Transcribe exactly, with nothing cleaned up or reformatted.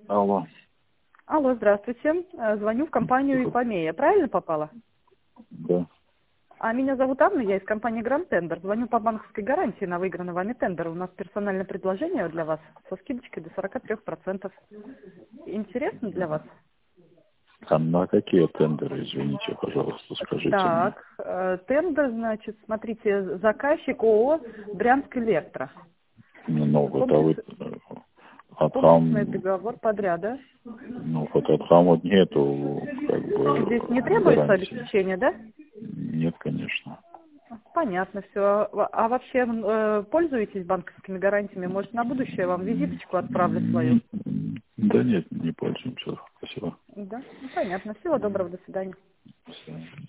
Алло. Алло, здравствуйте. Э, Звоню в компанию Ипомея. Правильно попала? Да. А меня зовут Анна, я из компании Grand Tender. Звоню по банковской гарантии на выигранный вами тендер. У нас персональное предложение для вас со скидочкой до сорока трёх процентов. Интересно для вас? А на какие тендеры, извините, пожалуйста, скажите мне. Так, э, тендер, значит, смотрите, заказчик ООО «Брянск Электро». Ну, вот, а вы Комплекс- а комплексный там, договор подряда. ну, вот а там вот нету, как бы, Здесь не требуется гарантии. обеспечения, да? Нет, конечно. Понятно, все. А вообще э, пользуетесь банковскими гарантиями? Может, на будущее вам визиточку отправлю свою? М, Да нет, не пользуемся. Спасибо. Да? Ну, понятно. Всего доброго, до свидания. До свидания.